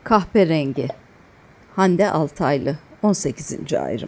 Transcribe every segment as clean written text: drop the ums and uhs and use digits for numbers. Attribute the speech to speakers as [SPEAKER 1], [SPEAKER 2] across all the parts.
[SPEAKER 1] Kahperengi. Hande Altaylı. 18. ayrım.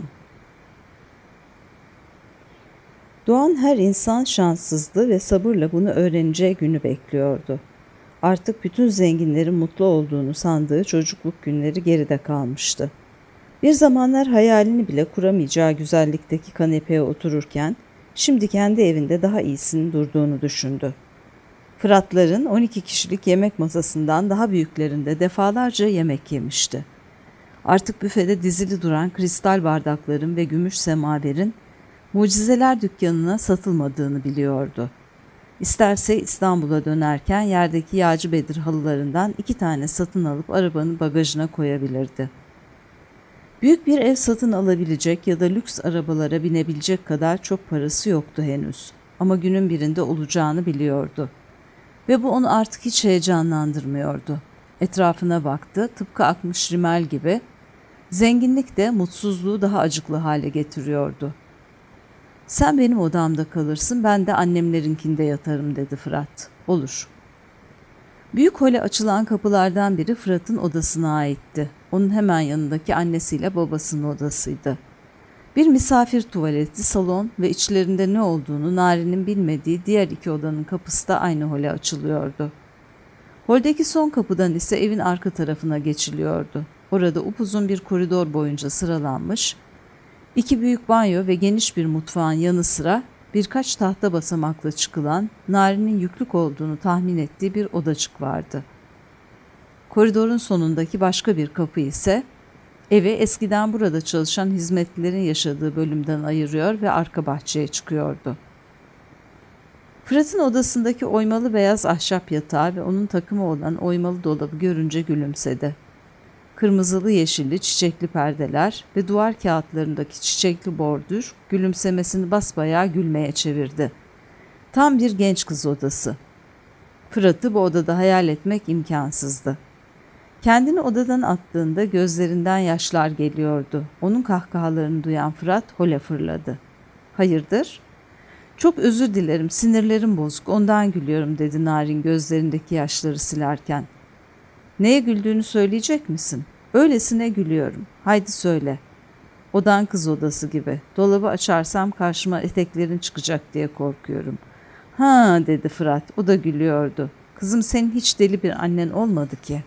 [SPEAKER 1] Doğan her insan şanssızdı ve sabırla bunu öğreneceği günü bekliyordu. Artık bütün zenginlerin mutlu olduğunu sandığı çocukluk günleri geride kalmıştı. Bir zamanlar hayalini bile kuramayacağı güzellikteki kanepeye otururken, şimdi kendi evinde daha iyisinin durduğunu düşündü. Fıratların 12 kişilik yemek masasından daha büyüklerinde defalarca yemek yemişti. Artık büfede dizili duran kristal bardakların ve gümüş semaverin mucizeler dükkanına satılmadığını biliyordu. İsterse İstanbul'a dönerken yerdeki Yağcı Bedir halılarından 2 tane satın alıp arabanın bagajına koyabilirdi. Büyük bir ev satın alabilecek ya da lüks arabalara binebilecek kadar çok parası yoktu henüz. Ama günün birinde olacağını biliyordu. Ve bu onu artık hiç heyecanlandırmıyordu. Etrafına baktı, tıpkı akmış rimel gibi. Zenginlik de mutsuzluğu daha acıklı hale getiriyordu. "Sen benim odamda kalırsın, ben de annemlerinkinde yatarım," dedi Fırat. "Olur." Büyük hole açılan kapılardan biri Fırat'ın odasına aitti. Onun hemen yanındaki annesiyle babasının odasıydı. Bir misafir tuvaleti, salon ve içlerinde ne olduğunu Nari'nin bilmediği diğer 2 odanın kapısı da aynı hole açılıyordu. Holdeki son kapıdan ise evin arka tarafına geçiliyordu. Orada upuzun bir koridor boyunca sıralanmış, 2 büyük banyo ve geniş bir mutfağın yanı sıra birkaç tahta basamakla çıkılan, Nari'nin yüklük olduğunu tahmin ettiği bir odacık vardı. Koridorun sonundaki başka bir kapı ise evi eskiden burada çalışan hizmetlilerin yaşadığı bölümden ayırıyor ve arka bahçeye çıkıyordu. Fırat'ın odasındaki oymalı beyaz ahşap yatağı ve onun takımı olan oymalı dolabı görünce gülümsedi. Kırmızılı yeşilli çiçekli perdeler ve duvar kağıtlarındaki çiçekli bordür gülümsemesini basbayağı gülmeye çevirdi. Tam bir genç kız odası. Fırat'ı bu odada hayal etmek imkansızdı. Kendini odadan attığında gözlerinden yaşlar geliyordu. Onun kahkahalarını duyan Fırat hole fırladı. "Hayırdır?" "Çok özür dilerim, sinirlerim bozuk, ondan gülüyorum," dedi Narin gözlerindeki yaşları silerken. "Neye güldüğünü söyleyecek misin?" "Öylesine gülüyorum. Haydi söyle." "Odan kız odası gibi. Dolabı açarsam karşıma eteklerin çıkacak diye korkuyorum." "Ha," dedi Fırat. O da gülüyordu. "Kızım, senin hiç deli bir annen olmadı ki."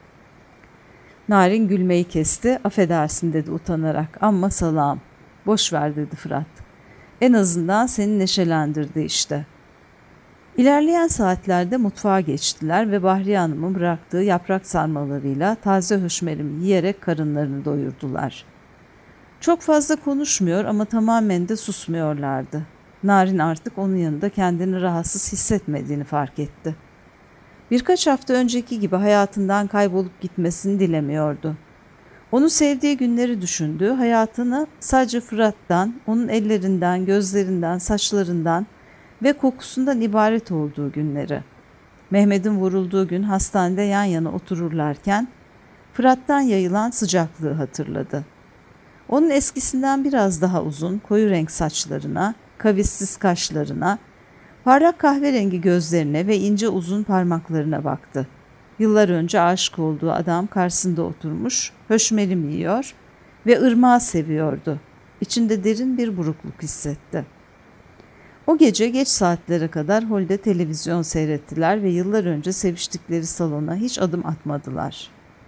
[SPEAKER 1] Narin gülmeyi kesti. "Affedersin," dedi utanarak. "Amma salağım." "Boş ver," dedi Fırat. "En azından seni neşelendirdi işte." İlerleyen saatlerde mutfağa geçtiler ve Bahriye Hanım'ın bıraktığı yaprak sarmalarıyla taze höşmerimi yiyerek karınlarını doyurdular. Çok fazla konuşmuyor ama tamamen de susmuyorlardı. Narin artık onun yanında kendini rahatsız hissetmediğini fark etti. Birkaç hafta önceki gibi hayatından kaybolup gitmesini dilemiyordu. Onu sevdiği günleri düşündü, hayatını sadece Fırat'tan, onun ellerinden, gözlerinden, saçlarından ve kokusundan ibaret olduğu günleri. Mehmet'in vurulduğu gün hastanede yan yana otururlarken Fırat'tan yayılan sıcaklığı hatırladı. Onun eskisinden biraz daha uzun, koyu renk saçlarına, kavissiz kaşlarına, parlak kahverengi gözlerine ve ince uzun parmaklarına baktı. Yıllar önce aşık olduğu adam karşısında oturmuş, höşmerim yiyor ve ırmağı seviyordu. İçinde derin bir burukluk hissetti. O gece geç saatlere kadar holde televizyon seyrettiler ve yıllar önce seviştikleri salona hiç adım atmadılar.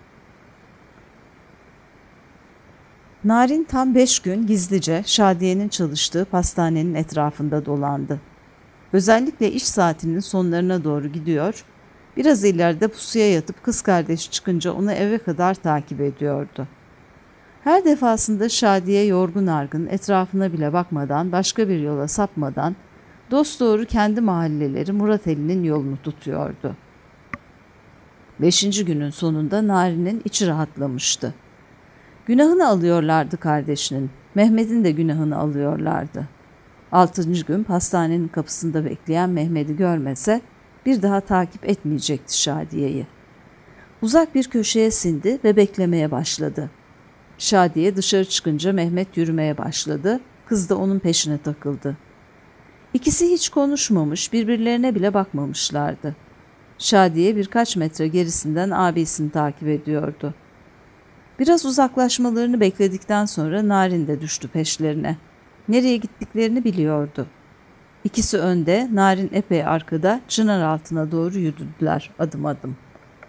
[SPEAKER 1] Narin tam 5 gün gizlice Şadiye'nin çalıştığı pastanenin etrafında dolandı. Özellikle iş saatinin sonlarına doğru gidiyor, biraz ileride pusuya yatıp kız kardeşi çıkınca onu eve kadar takip ediyordu. Her defasında Şadiye yorgun argın, etrafına bile bakmadan, başka bir yola sapmadan, dosdoğru kendi mahalleleri Murateli'nin yolunu tutuyordu. 5. günün sonunda Narin'in içi rahatlamıştı. Günahını alıyorlardı kardeşinin, Mehmet'in de günahını alıyorlardı. 6. gün pastanenin kapısında bekleyen Mehmet'i görmese bir daha takip etmeyecekti Şadiye'yi. Uzak bir köşeye sindi ve beklemeye başladı. Şadiye dışarı çıkınca Mehmet yürümeye başladı, kız da onun peşine takıldı. İkisi hiç konuşmamış, birbirlerine bile bakmamışlardı. Şadiye birkaç metre gerisinden abisini takip ediyordu. Biraz uzaklaşmalarını bekledikten sonra Narin de düştü peşlerine. Nereye gittiklerini biliyordu. İkisi önde, Narin epey arkada, çınar altına doğru yürüdüler adım adım.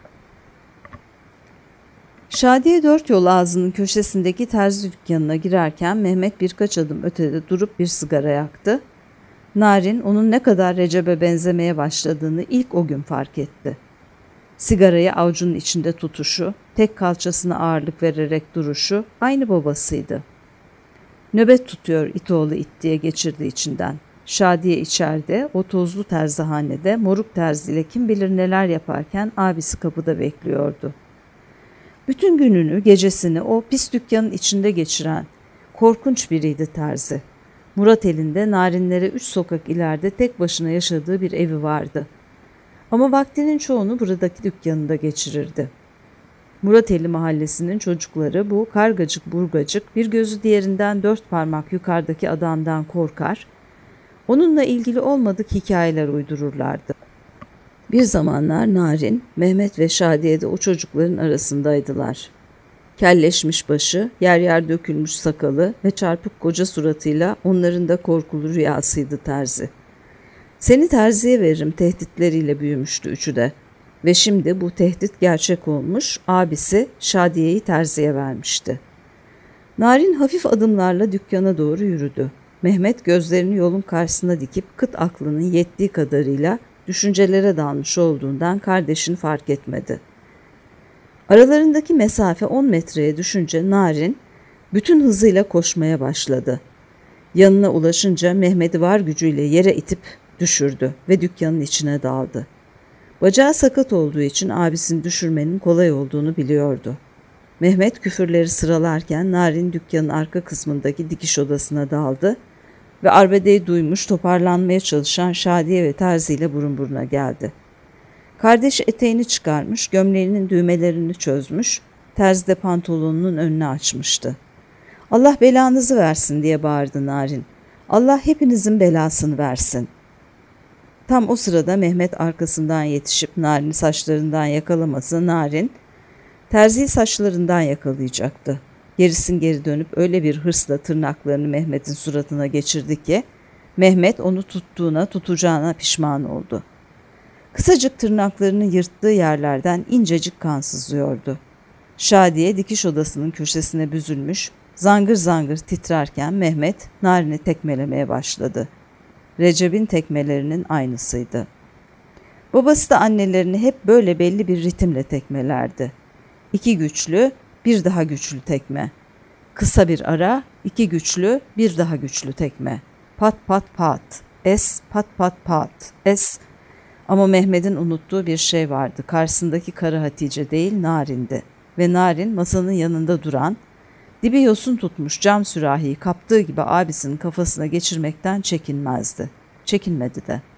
[SPEAKER 1] Şadiye dört yol ağzının köşesindeki terzi dükkanına girerken Mehmet birkaç adım ötede durup bir sigara yaktı. Narin onun ne kadar Recep'e benzemeye başladığını ilk o gün fark etti. Sigarayı avucunun içinde tutuşu, tek kalçasına ağırlık vererek duruşu aynı babasıydı. Nöbet tutuyor it oğlu it diye geçirdi içinden. Şadiye içeride, o tozlu terzihanede moruk terziyle kim bilir neler yaparken abisi kapıda bekliyordu. Bütün gününü, gecesini o pis dükkanın içinde geçiren korkunç biriydi terzi. Murat elinde Narinlere 3 sokak ileride tek başına yaşadığı bir evi vardı. Ama vaktinin çoğunu buradaki dükkanında geçirirdi. Murateli mahallesinin çocukları bu kargacık burgacık bir gözü diğerinden 4 parmak yukarıdaki adamdan korkar, onunla ilgili olmadık hikayeler uydururlardı. Bir zamanlar Narin, Mehmet ve Şadiye de o çocukların arasındaydılar. Kelleşmiş başı, yer yer dökülmüş sakalı ve çarpık koca suratıyla onların da korkulu rüyasıydı terzi. Seni terziye veririm tehditleriyle büyümüştü üçü de. Ve şimdi bu tehdit gerçek olmuş, abisi Şadiye'yi terziye vermişti. Narin hafif adımlarla dükkana doğru yürüdü. Mehmet gözlerini yolun karşısına dikip kıt aklının yettiği kadarıyla düşüncelere dalmış olduğundan kardeşini fark etmedi. Aralarındaki mesafe 10 metreye düşünce Narin bütün hızıyla koşmaya başladı. Yanına ulaşınca Mehmet'i var gücüyle yere itip düşürdü ve dükkanın içine daldı. Bacağı sakat olduğu için abisini düşürmenin kolay olduğunu biliyordu. Mehmet küfürleri sıralarken Narin dükkanın arka kısmındaki dikiş odasına daldı ve arbedeyi duymuş toparlanmaya çalışan Şadiye ve Terzi ile burun buruna geldi. Kardeşi eteğini çıkarmış, gömleğinin düğmelerini çözmüş, Terzi de pantolonunun önünü açmıştı. Allah belanızı versin diye bağırdı Narin. Allah hepinizin belasını versin. Tam o sırada Mehmet arkasından yetişip Narin'i saçlarından yakalaması Narin, Terzi'yi saçlarından yakalayacaktı. Gerisin geri dönüp öyle bir hırsla tırnaklarını Mehmet'in suratına geçirdi ki, Mehmet onu tutacağına pişman oldu. Kısacık tırnaklarını yırttığı yerlerden incecik kan sızıyordu. Şadiye dikiş odasının köşesine büzülmüş, zangır zangır titrerken Mehmet Narin'i tekmelemeye başladı. Recep'in tekmelerinin aynısıydı. Babası da annelerini hep böyle belli bir ritimle tekmelerdi. 2 güçlü, bir daha güçlü tekme. Kısa bir ara, 2 güçlü, bir daha güçlü tekme. Pat pat pat, es, pat pat pat, es. Ama Mehmet'in unuttuğu bir şey vardı. Karşısındaki karı Hatice değil, Narin'di. Ve Narin masanın yanında duran, dibi yosun tutmuş cam sürahiyi kaptığı gibi abisinin kafasına geçirmekten çekinmezdi. Çekinmedi de.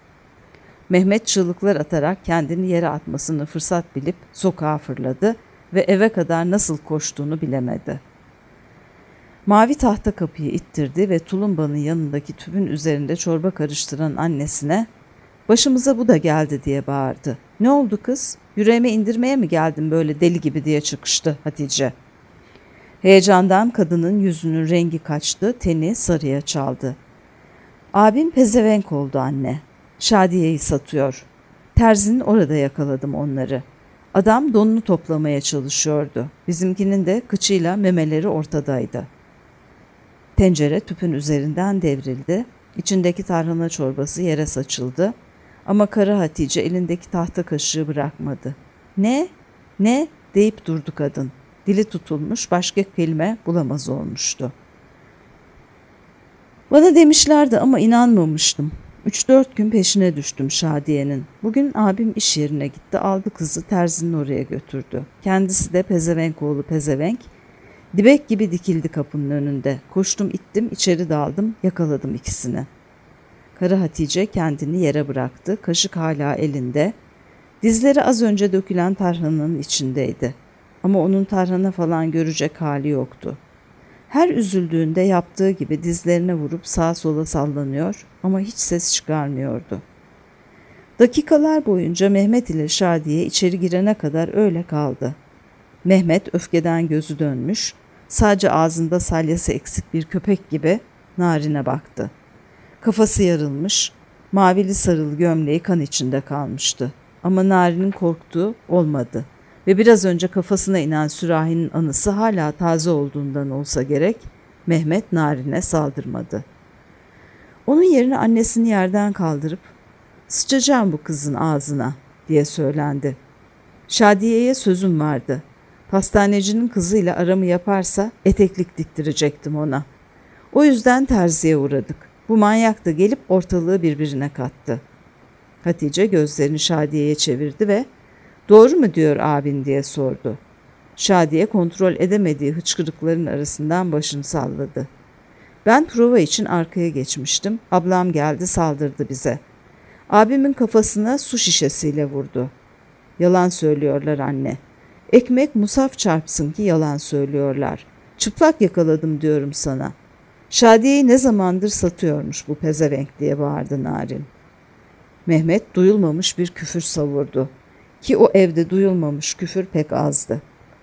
[SPEAKER 1] Mehmet çığlıklar atarak kendini yere atmasını fırsat bilip sokağa fırladı ve eve kadar nasıl koştuğunu bilemedi. Mavi tahta kapıyı ittirdi ve tulumbanın yanındaki tüpün üzerinde çorba karıştıran annesine "Başımıza bu da geldi" diye bağırdı. "Ne oldu kız? Yüreğime indirmeye mi geldin böyle deli gibi?" diye çıkıştı Hatice. Heyecandan kadının yüzünün rengi kaçtı, teni sarıya çaldı. "Abim pezevenk oldu anne. Şadiye'yi satıyor. Terzinin orada yakaladım onları. Adam donunu toplamaya çalışıyordu. Bizimkinin de kıçıyla memeleri ortadaydı." Tencere tüpün üzerinden devrildi. İçindeki tarhana çorbası yere saçıldı. Ama karı Hatice elindeki tahta kaşığı bırakmadı. "Ne? Ne?" deyip durdu kadın. Dili tutulmuş, başka kelime bulamaz olmuştu. "Bana demişlerdi ama inanmamıştım. 3-4 gün peşine düştüm Şadiye'nin. Bugün abim iş yerine gitti, aldı kızı terzinin oraya götürdü. Kendisi de pezevenk oğlu pezevenk. Dibek gibi dikildi kapının önünde. Koştum ittim, içeri daldım, yakaladım ikisini." Karı Hatice kendini yere bıraktı, kaşık hala elinde. Dizleri az önce dökülen tarhananın içindeydi. Ama onun tarhana falan görecek hali yoktu. Her üzüldüğünde yaptığı gibi dizlerine vurup sağa sola sallanıyor ama hiç ses çıkarmıyordu. Dakikalar boyunca Mehmet ile Şadiye içeri girene kadar öyle kaldı. Mehmet öfkeden gözü dönmüş, sadece ağzında salyası eksik bir köpek gibi Narin'e baktı. Kafası yarılmış, mavili sarılı gömleği kan içinde kalmıştı. Ama Narin'in korktuğu olmadı ve biraz önce kafasına inen sürahinin anısı hala taze olduğundan olsa gerek, Mehmet Narin'e saldırmadı. Onun yerine annesini yerden kaldırıp "Sıçacağım bu kızın ağzına" diye söylendi. Şadiye'ye sözüm vardı. Pastanecinin kızıyla aramı yaparsa eteklik diktirecektim ona. O yüzden terziye uğradık. Bu manyak da gelip ortalığı birbirine kattı. Hatice gözlerini Şadiye'ye çevirdi ve "Doğru mu diyor abin?" diye sordu. Şadiye kontrol edemediği hıçkırıkların arasından başını salladı. "Ben prova için arkaya geçmiştim. Ablam geldi, saldırdı bize. Abimin kafasına su şişesiyle vurdu." "Yalan söylüyorlar anne. Ekmek musaf çarpsın ki yalan söylüyorlar. Çıplak yakaladım diyorum sana. Şadiye'yi ne zamandır satıyormuş bu pezevenk" diye bağırdı Narin. Mehmet duyulmamış bir küfür savurdu. Ki o evde duyulmamış küfür pek azdı.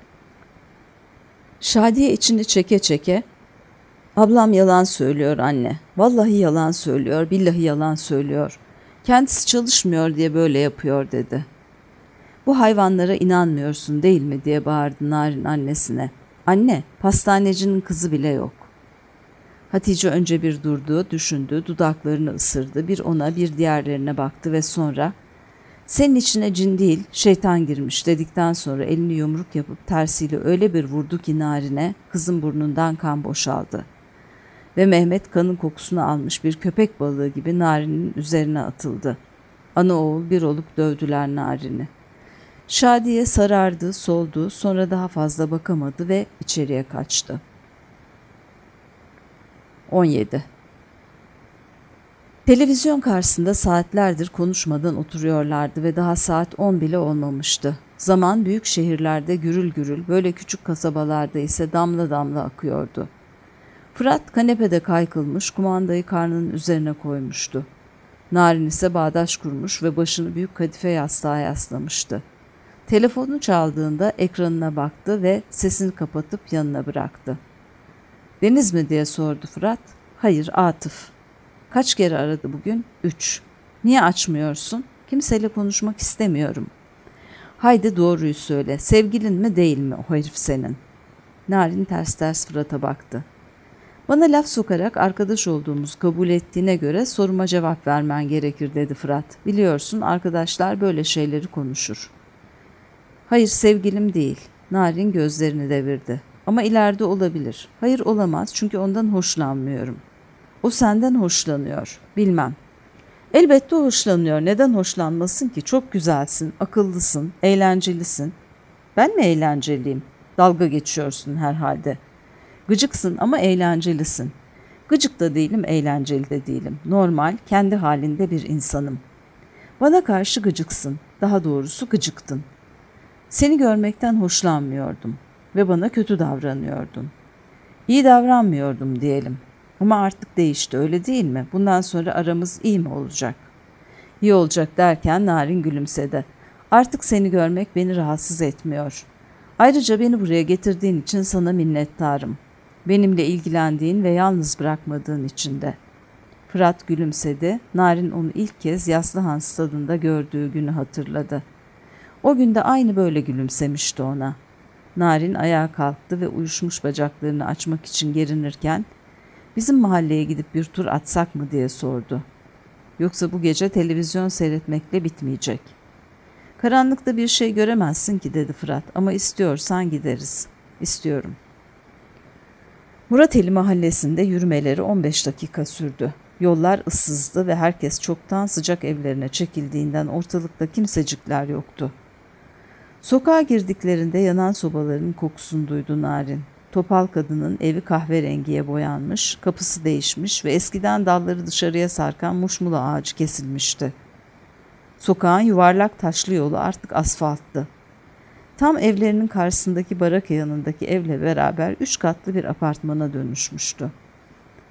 [SPEAKER 1] Şadiye içini çeke çeke "Ablam yalan söylüyor anne. Vallahi yalan söylüyor, billahi yalan söylüyor. Kendisi çalışmıyor diye böyle yapıyor" dedi. "Bu hayvanlara inanmıyorsun değil mi?" diye bağırdı Narin annesine. "Anne, pastanecinin kızı bile yok." Hatice önce bir durdu, düşündü, dudaklarını ısırdı, bir ona bir diğerlerine baktı ve sonra "Senin içine cin değil, şeytan girmiş" dedikten sonra elini yumruk yapıp tersiyle öyle bir vurdu ki Narin'e kızın burnundan kan boşaldı. Ve Mehmet kanın kokusunu almış bir köpek balığı gibi Narin'in üzerine atıldı. Ana oğul bir olup dövdüler Narin'i. Şadiye sarardı, soldu, sonra daha fazla bakamadı ve içeriye kaçtı. 17. Televizyon karşısında saatlerdir konuşmadan oturuyorlardı ve daha saat 10 bile olmamıştı. Zaman büyük şehirlerde gürül gürül, böyle küçük kasabalarda ise damla damla akıyordu. Fırat kanepede kaykılmış, kumandayı karnının üzerine koymuştu. Narin ise bağdaş kurmuş ve başını büyük kadife yastığa yaslamıştı. Telefonu çaldığında ekranına baktı ve sesini kapatıp yanına bıraktı. "Deniz mi?" diye sordu Fırat. "Hayır, Atıf." "Kaç kere aradı bugün?" 3. "Niye açmıyorsun?" "Kimseyle konuşmak istemiyorum." "Haydi doğruyu söyle. Sevgilin mi değil mi o herif senin?" Narin ters ters Fırat'a baktı. "Bana laf sokarak arkadaş olduğumuzu kabul ettiğine göre soruma cevap vermen gerekir" dedi Fırat. "Biliyorsun arkadaşlar böyle şeyleri konuşur." "Hayır, sevgilim değil." Narin gözlerini devirdi. "Ama ileride olabilir." "Hayır, olamaz çünkü ondan hoşlanmıyorum." "O senden hoşlanıyor." "Bilmem." "Elbette hoşlanıyor. Neden hoşlanmasın ki? Çok güzelsin, akıllısın, eğlencelisin." "Ben mi eğlenceliyim?" "Dalga geçiyorsun herhalde." "Gıcıksın ama eğlencelisin." "Gıcık da değilim, eğlenceli de değilim. Normal, kendi halinde bir insanım." "Bana karşı gıcıksın. Daha doğrusu gıcıktın." "Seni görmekten hoşlanmıyordum ve bana kötü davranıyordun." "İyi davranmıyordum diyelim. Ama artık değişti, öyle değil mi? Bundan sonra aramız iyi mi olacak?" "İyi olacak" derken Narin gülümsedi. "Artık seni görmek beni rahatsız etmiyor. Ayrıca beni buraya getirdiğin için sana minnettarım. Benimle ilgilendiğin ve yalnız bırakmadığın için de." Fırat gülümsedi. Narin onu ilk kez Yaslıhan stadında gördüğü günü hatırladı. O gün de aynı böyle gülümsemişti ona. Narin ayağa kalktı ve uyuşmuş bacaklarını açmak için gerinirken "Bizim mahalleye gidip bir tur atsak mı?" diye sordu. "Yoksa bu gece televizyon seyretmekle bitmeyecek." "Karanlıkta bir şey göremezsin ki" dedi Fırat, "ama istiyorsan gideriz." "İstiyorum." Murateli mahallesinde yürümeleri 15 dakika sürdü. Yollar ıssızdı ve herkes çoktan sıcak evlerine çekildiğinden ortalıkta kimsecikler yoktu. Sokağa girdiklerinde yanan sobaların kokusunu duydu Narin. Topal kadının evi kahverengiye boyanmış, kapısı değişmiş ve eskiden dalları dışarıya sarkan muşmula ağacı kesilmişti. Sokağın yuvarlak taşlı yolu artık asfalttı. Tam evlerinin karşısındaki baraka yanındaki evle beraber 3 katlı bir apartmana dönüşmüştü.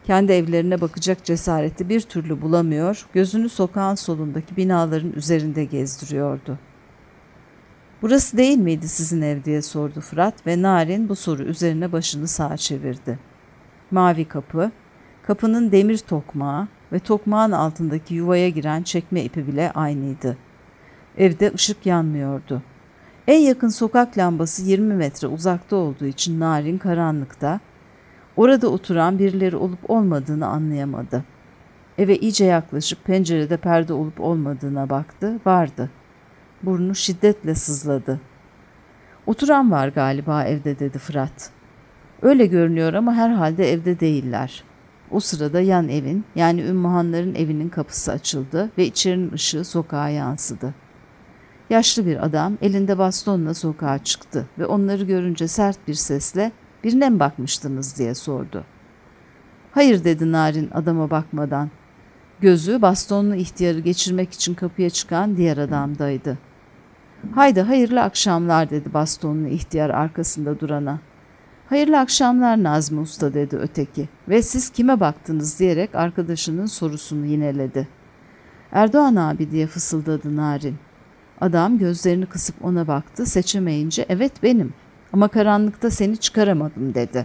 [SPEAKER 1] Kendi evlerine bakacak cesareti bir türlü bulamıyor, gözünü sokağın solundaki binaların üzerinde gezdiriyordu. "Burası değil miydi sizin ev?" diye sordu Fırat ve Narin bu soru üzerine başını sağa çevirdi. Mavi kapı, kapının demir tokmağı ve tokmağın altındaki yuvaya giren çekme ipi bile aynıydı. Evde ışık yanmıyordu. En yakın sokak lambası 20 metre uzakta olduğu için Narin karanlıkta, orada oturan birileri olup olmadığını anlayamadı. Eve iyice yaklaşıp pencerede perde olup olmadığına baktı, vardı. Burnu şiddetle sızladı. "Oturan var galiba evde," dedi Fırat. "Öyle görünüyor ama herhalde evde değiller." O sırada yan evin, yani Ümmühanların evinin kapısı açıldı ve içerinin ışığı sokağa yansıdı. Yaşlı bir adam elinde bastonla sokağa çıktı ve onları görünce sert bir sesle "Birine mi bakmıştınız?" diye sordu. "Hayır," dedi Narin adama bakmadan. Gözü bastonlu ihtiyarı geçirmek için kapıya çıkan diğer adamdaydı. "Haydi hayırlı akşamlar," dedi bastonlu ihtiyar arkasında durana. "Hayırlı akşamlar Nazmi Usta," dedi öteki ve "Siz kime baktınız?" diyerek arkadaşının sorusunu yineledi. "Erdoğan abi," diye fısıldadı Narin. Adam gözlerini kısıp ona baktı, seçemeyince "Evet benim ama karanlıkta seni çıkaramadım," dedi.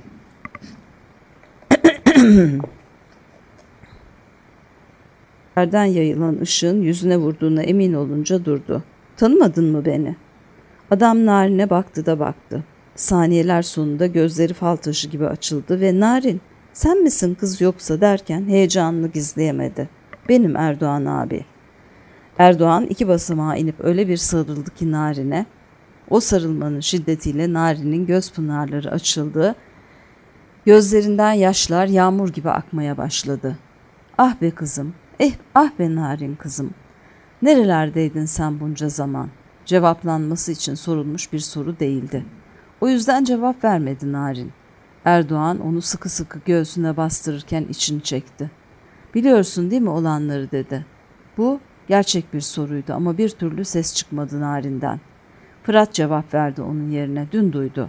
[SPEAKER 1] Yerden yayılan ışığın yüzüne vurduğuna emin olunca durdu. "Tanımadın mı beni?" Adam Narin'e baktı da baktı. Saniyeler sonunda gözleri fal taşı gibi açıldı ve "Narin, sen misin kız yoksa?" derken heyecanını gizleyemedi. "Benim Erdoğan abi." Erdoğan 2 basamağa inip öyle bir sarıldı ki Narin'e. O sarılmanın şiddetiyle Narin'in göz pınarları açıldı. Gözlerinden yaşlar yağmur gibi akmaya başladı. "Ah be kızım, ah be Narin kızım. Nerelerdeydin sen bunca zaman?" Cevaplanması için sorulmuş bir soru değildi. O yüzden cevap vermedi Narin. Erdoğan onu sıkı sıkı göğsüne bastırırken içini çekti. "Biliyorsun değil mi olanları?" dedi. Bu gerçek bir soruydu ama bir türlü ses çıkmadı Narin'den. Fırat cevap verdi onun yerine, "Dün duydu."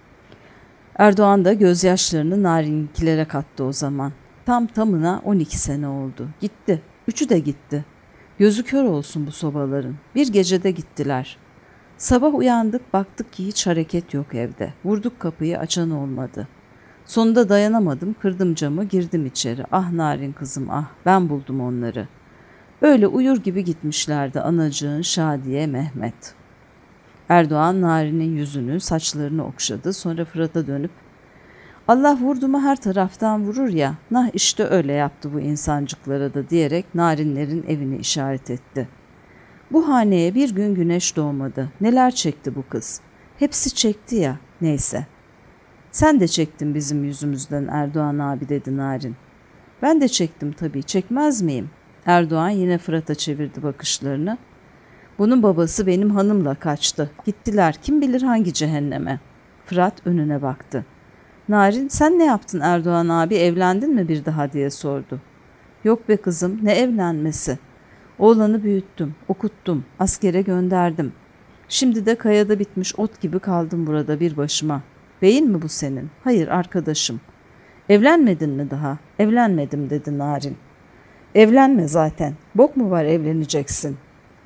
[SPEAKER 1] Erdoğan da gözyaşlarını Narin'inkilere kattı o zaman. Tamına 12 sene oldu. Gitti. 3'ü de gitti. Gözü kör olsun bu sobaların. Bir gecede gittiler. Sabah uyandık, baktık ki hiç hareket yok evde. Vurduk kapıyı, açan olmadı. Sonunda dayanamadım, kırdım camı, girdim içeri. Ah Narin kızım ah, ben buldum onları. Öyle uyur gibi gitmişlerdi anacığın Şadiye, Mehmet. Erdoğan Narin'in yüzünü, saçlarını okşadı. Sonra Fırat'a dönüp "Allah vurduğumu her taraftan vurur ya, nah işte öyle yaptı bu insancıklara da," diyerek Narinlerin evini işaret etti. "Bu haneye bir gün güneş doğmadı. Neler çekti bu kız. Hepsi çekti ya, neyse." "Sen de çektin bizim yüzümüzden Erdoğan abi," dedi Narin. "Ben de çektim tabii, çekmez miyim?" Erdoğan yine Fırat'a çevirdi bakışlarını. "Bunun babası benim hanımla kaçtı. Gittiler kim bilir hangi cehenneme." Fırat önüne baktı. Narin, "Sen ne yaptın Erdoğan abi, evlendin mi bir daha?" diye sordu. "Yok be kızım, ne evlenmesi. Oğlanı büyüttüm, okuttum, askere gönderdim. Şimdi de kayada bitmiş ot gibi kaldım burada bir başıma. Beyin mi bu senin?" "Hayır, arkadaşım." "Evlenmedin mi daha?" "Evlenmedim," dedi Narin. "Evlenme zaten. Bok mu var evleneceksin?"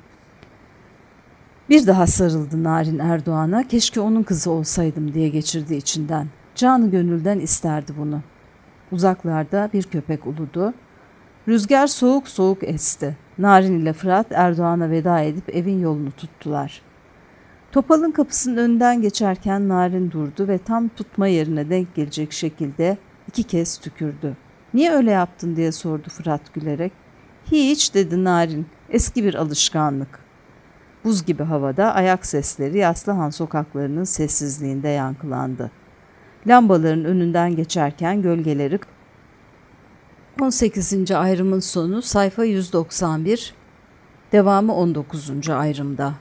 [SPEAKER 1] Bir daha sarıldı Narin Erdoğan'a. Keşke onun kızı olsaydım diye geçirdi içinden. Canı gönülden isterdi bunu. Uzaklarda bir köpek uludu. Rüzgar soğuk soğuk esti. Narin ile Fırat Erdoğan'a veda edip evin yolunu tuttular. Topal'ın kapısının önünden geçerken Narin durdu ve tam tutma yerine denk gelecek şekilde 2 kez tükürdü. "Niye öyle yaptın?" diye sordu Fırat gülerek. "Hiç," dedi Narin, "eski bir alışkanlık." Buz gibi havada ayak sesleri Yaslıhan sokaklarının sessizliğinde yankılandı. Lambaların önünden geçerken gölgeleri 18. ayrımın sonu sayfa 191, devamı 19. ayrımda.